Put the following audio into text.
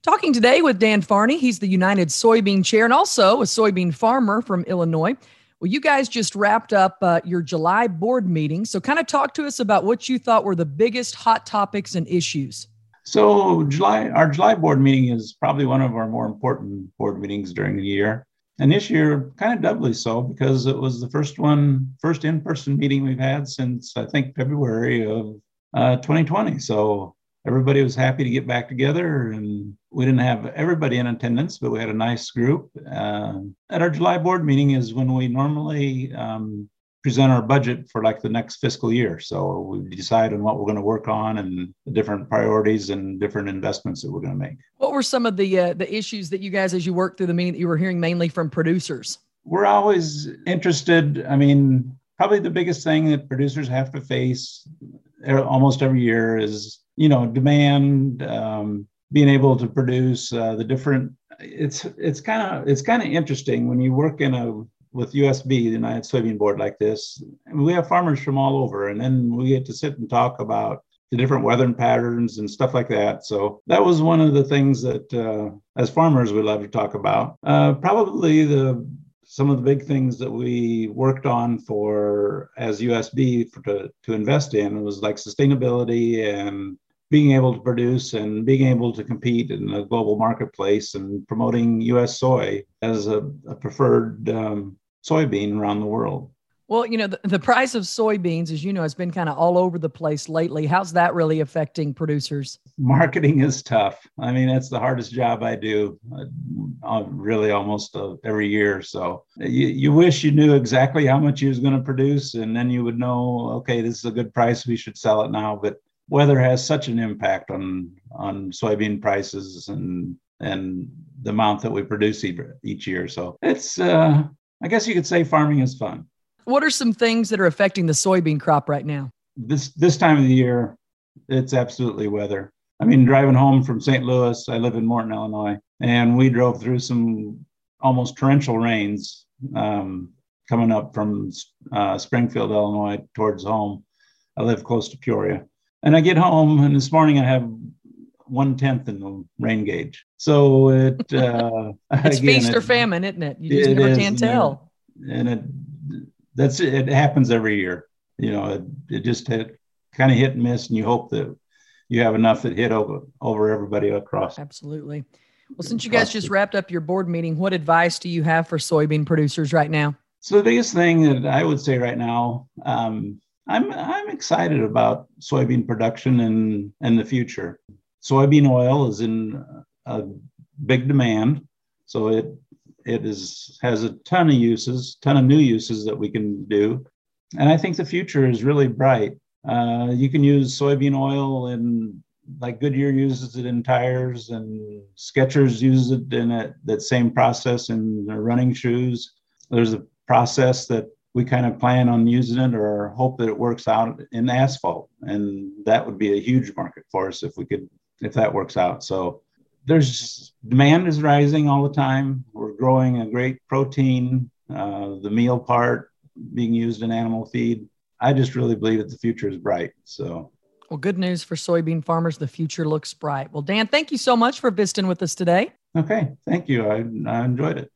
Talking today with Dan Farney. He's the United Soybean Chair and also a soybean farmer from Illinois. Well, you guys just wrapped up your July board meeting. So kind of talk to us about what you thought were the biggest hot topics and issues. So our July board meeting is probably one of our more important board meetings during the year. And this year, kind of doubly so, because it was the first in-person meeting we've had since, I think, February of 2020. So everybody was happy to get back together, and we didn't have everybody in attendance, but we had a nice group. At our July board meeting is when we normally present our budget for like the next fiscal year. So we decide on what we're going to work on and the different priorities and different investments that we're going to make. What were some of the issues that you guys, as you worked through the meeting, that you were hearing mainly from producers? We're always interested. I mean, probably the biggest thing that producers have to face almost every year is, demand, being able to produce the different. It's kind of interesting when you work with USB, the United Soybean Board, like this. We have farmers from all over, and then we get to sit and talk about the different weather patterns and stuff like that. So that was one of the things that, as farmers, we love to talk about. Probably some of the big things that we worked on as USB to invest in was like sustainability and being able to produce and being able to compete in the global marketplace and promoting U.S. soy as a preferred soybean around the world. Well, the price of soybeans, as you know, has been kind of all over the place lately. How's that really affecting producers? Marketing is tough. I mean, that's the hardest job I do, really almost every year. So you wish you knew exactly how much you was going to produce, and then you would know, okay, this is a good price, we should sell it now. But weather has such an impact on soybean prices and the amount that we produce each year. So it's, I guess you could say farming is fun. What are some things that are affecting the soybean crop right now? This time of the year, it's absolutely weather. I mean, driving home from St. Louis, I live in Morton, Illinois, and we drove through some almost torrential rains coming up from Springfield, Illinois, towards home. I live close to Peoria. And I get home, and this morning I have 1/10 in the rain gauge. So it's feast or famine, isn't it? You just never can tell. It happens every year. It just kind of hit and miss, and you hope that you have enough that hit over everybody across. Absolutely. Well, since you guys just wrapped up your board meeting, what advice do you have for soybean producers right now? So the biggest thing that I would say right now, I'm excited about soybean production and the future. Soybean oil is in a big demand, so it has a ton of new uses that we can do. And I think the future is really bright. You can use soybean oil like Goodyear uses it in tires, and Skechers uses it in that same process in their running shoes. There's a process that we kind of plan on using it or hope that it works out in asphalt. And that would be a huge market for us if that works out. So demand is rising all the time. We're growing a great protein, the meal part being used in animal feed. I just really believe that the future is bright. So, well, good news for soybean farmers. The future looks bright. Well, Dan, thank you so much for visiting with us today. Okay, thank you. I enjoyed it.